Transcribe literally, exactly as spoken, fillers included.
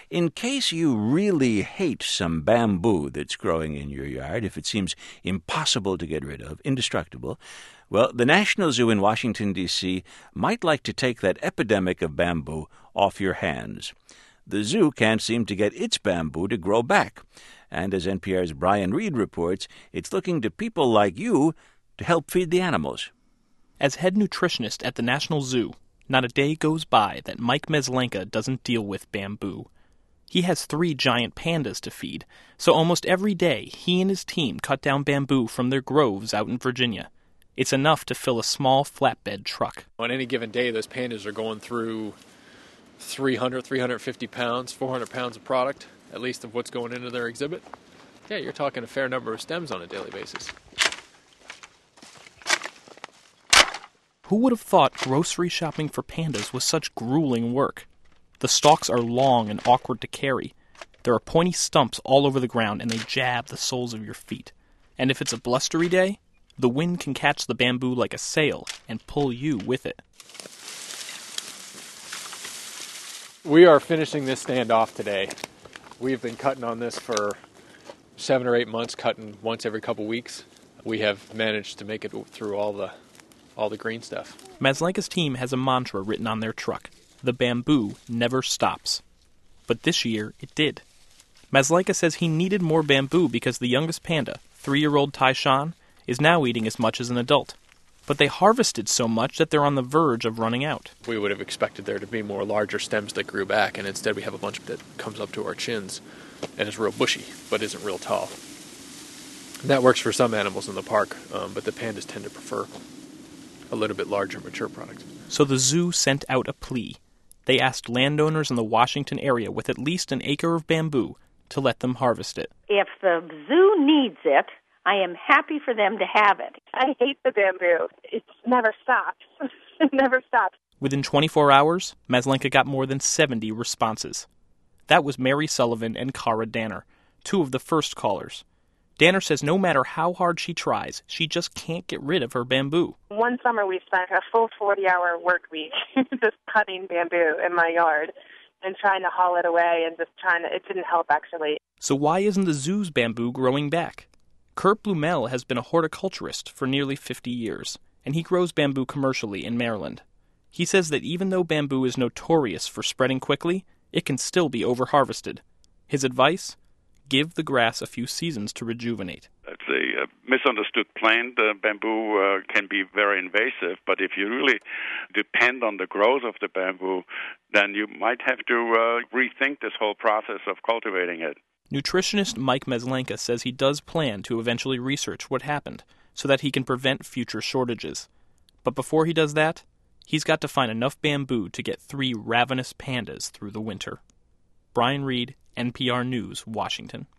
In case you really hate some bamboo that's growing in your yard, if it seems impossible to get rid of, indestructible, well, the National Zoo in Washington, D C might like to take that epidemic of bamboo off your hands. The zoo can't seem to get its bamboo to grow back. And as N P R's Brian Reed reports, it's looking to people like you to help feed the animals. As head nutritionist at the National Zoo, not a day goes by that Mike Maslanka doesn't deal with bamboo. He has three giant pandas to feed, so almost every day he and his team cut down bamboo from their groves out in Virginia. It's enough to fill a small flatbed truck. On any given day, those pandas are going through three hundred, three hundred fifty pounds, four hundred pounds of product, at least of what's going into their exhibit. Yeah, you're talking a fair number of stems on a daily basis. Who would have thought grocery shopping for pandas was such grueling work? The stalks are long and awkward to carry. There are pointy stumps all over the ground, and they jab the soles of your feet. And if it's a blustery day, the wind can catch the bamboo like a sail and pull you with it. We are finishing this stand off today. We've been cutting on this for seven or eight months, cutting once every couple weeks. We have managed to make it through all the all the green stuff. Maslanka's team has a mantra written on their truck: the bamboo never stops. But this year, it did. Maslanka says he needed more bamboo because the youngest panda, three-year-old Taishan, is now eating as much as an adult. But they harvested so much that they're on the verge of running out. We would have expected there to be more larger stems that grew back, and instead we have a bunch that comes up to our chins and is real bushy, but isn't real tall. And that works for some animals in the park, um, but the pandas tend to prefer a little bit larger, mature product. So the zoo sent out a plea. They asked landowners in the Washington area with at least an acre of bamboo to let them harvest it. If the zoo needs it, I am happy for them to have it. I hate the bamboo. It never stops. It never stops. Within twenty-four hours, Maslanka got more than seventy responses. That was Mary Sullivan and Cara Danner, two of the first callers. Danner says no matter how hard she tries, she just can't get rid of her bamboo. One summer we spent a full forty-hour work week just cutting bamboo in my yard and trying to haul it away and just trying to, it didn't help actually. So why isn't the zoo's bamboo growing back? Kurt Blumel has been a horticulturist for nearly fifty years, and he grows bamboo commercially in Maryland. He says that even though bamboo is notorious for spreading quickly, it can still be over-harvested. His advice? Give the grass a few seasons to rejuvenate. It's a uh, misunderstood plant. Uh, bamboo uh, can be very invasive, but if you really depend on the growth of the bamboo, then you might have to uh, rethink this whole process of cultivating it. Nutritionist Mike Maslanka says he does plan to eventually research what happened so that he can prevent future shortages. But before he does that, he's got to find enough bamboo to get three ravenous pandas through the winter. Brian Reed, N P R News, Washington.